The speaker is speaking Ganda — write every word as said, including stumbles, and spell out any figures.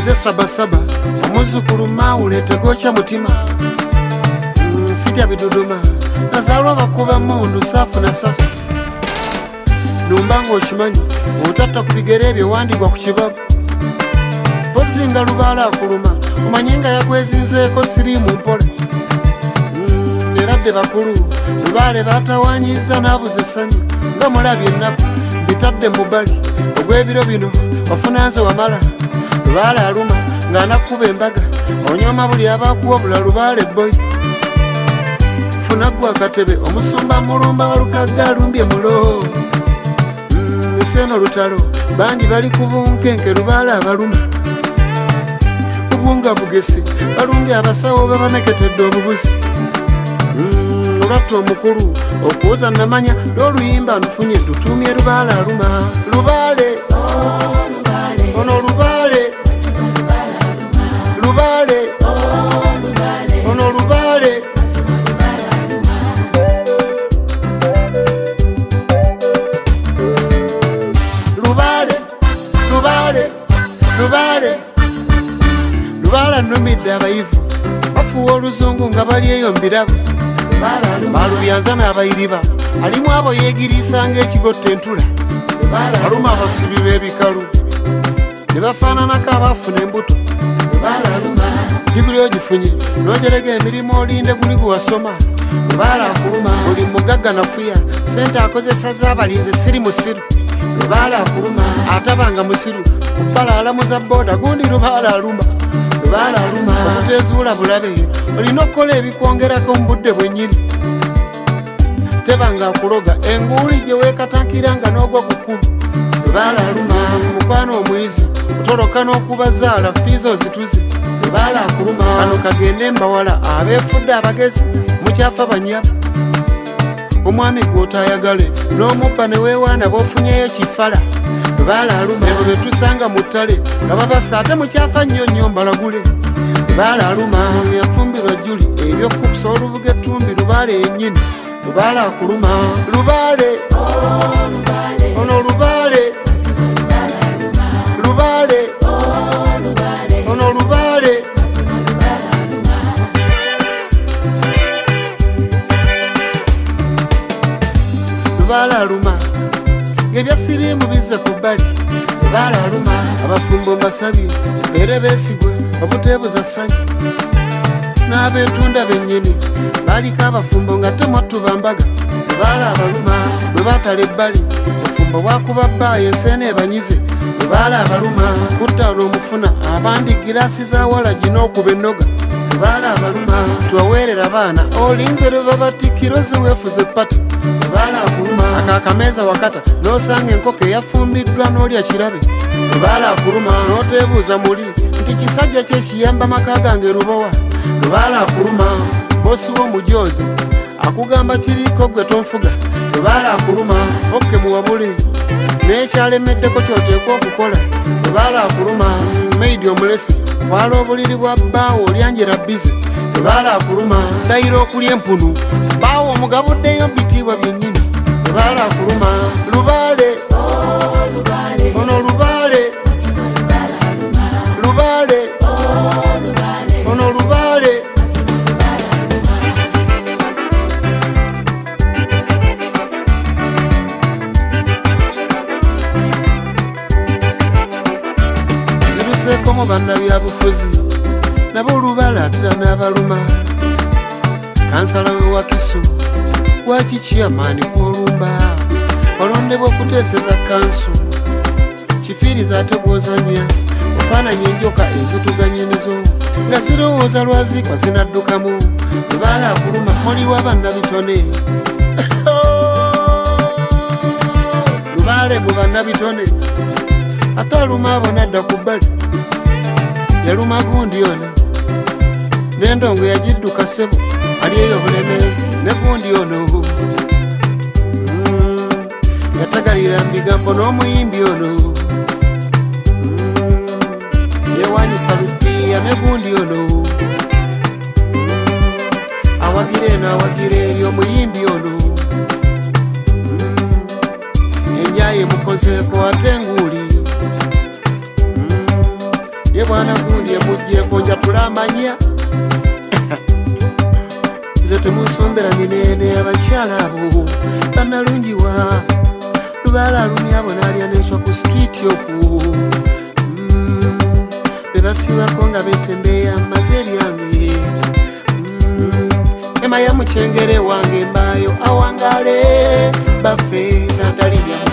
nze sabasaba omuzukulu mawule tegocha mutima mm, sitya biduduma nazalwa bakuba mundu safu na sasa numbanga okimanyi otata ku bigere ebyo wandibwa ku kibabu tozinga lubaala akuluma omanyi nga yagwezinzeeko siriimu mpole mm, eradde bakulu lubaale batawanyiza n'abuza essanyu nga mulabye ennaku bitadde mu bbali ogw'ebiro bino ofunanze wamala lubaale aluma ng'anakuba embaga onyoma buli abakuwa bula lubaale boyi funa gwa akatebe omusumba mulumba walukagga alumbye mulo mm, seno lutalo bangi bali ku bunkenke lubaale abaluma obunga bugesi balumbye abasawo babameketedde obubuzi mm, olwatta omukulu okuwoza namanya n'oluyimba ntufunye tutumye lubaale aluma lubaale ono lubaale lubaale ono lubaale lubaale lubaale lubaale lubaale annumidde abayivu bafuwa oluzungu nga bali eyo mbirabo balubyanza n'abayiriba alimu abo yeegiriisa ng'ekigotta entula aluma abasibi b'ebikalu ne bafaananako abaafuna embuto diguli ogifunye n'ogerega emirimu olinde guli guwasoma lubaale akuluma buli mugagga nafuya sente akozesa z'abalinzi siri musiru lubaale akuluma atabanga musiru kubbala alamuza booda gundi lubaale aluma lubaale aluma okutezuula bulabe olina okukola ebikwongerako mu budde bwennyini tebanga akuloga enguuli gye weekatankiranga n'ogwa ku kkubo lubaale aluma mukwano omuyizi otoloka n'okubazaala fiiza ozituzi lubaale akuluma kano kagende mbawala abeefudde abagezi mukyafa banyaba omwami gw'otayagale n'omubba ne weewaana b'ofunyeyo kifala lubaale aluma ebo be tusanga mu ttale nga babasa ate mukyafa nnyo nnyo mbalagule lubaale aluma yafumbirwa juli ebyokukusa olubuga ettumbi lubaale yennyini lubaale akuluma lubaale ono lubaale lubaale ono lubaale lubaale aluma ebya siriimu bizze ku bbali lubaale aluma abafumbo mbasabye beere beesigwe obuteebuza ssanyu n'abeetunda bennyini baaliko abafumbo nga temwattuba mbaga lubaale abaluma bwe baatala ebbali obufumbo bwakuba bbaayo enseena ebanyize lubaale abaluma kutta n'omufuna abandi giraasi za walagi n'okuba ennoga lubaale abaluma tuwaweerera baana olinze lwe babatikkiro ziweefuze pati lubaale akuluma akaakameeza wakata n'osanga enkoko eyafumbiddwa n'olya kirabe lubaale akuluma n'oteebuuza muli nti kisajja kyekiyamba maka gange lubowa lubaale akuluma bosi w'omujoozi akugamba kiriko gwe tonfuga lubaale akuluma okke muwabule n'ekyalemeddeko kyoteekwa okukola lubaale akuluma meidi omulesi wala obuliri bwa bbaawo olyanjera bize lubaale akuluma dayira okulya empunu bbaawo omugabuddeyo bitiibwa byennyini lubaale akuluma lubaale ono lubaale lubaale ono lubaale ziruseekomu bannabyabufuzi nabo olubaale atera n'abaluma kansala we wakiso lwaki kiyamaani kwolumba olondebwa okuteeseza kanso kifiiriza ate bw'ozanya ofaananya enjoka ezituganyenizo nga zirowooza lwazikwa zinaddukamu lubaale akuluma muliwo bannabitone lubaale mu bannabitone ate aluma abo nadda ku bbali yaluma gundi ono n'endongo yagidduka ssebo ali eyo bulemeezi ne gundi ono mm, yatagalira mu bigambo n'omuyimbi ono mm, yewanyisa lupiiya ne gundi ono mm, awagira eno awagira eri omuyimbi ono mm, enjaye mukozeeko ate nguuli mm, ye bwana bamanya nze temunsombera minene abakyala abo bannalungiwa lubaala lumi abo naalya nenswa ku street oku bebasibako nga betembeya maze eryange ema ya mukyengere wange mbaayo awangale baffe nataliya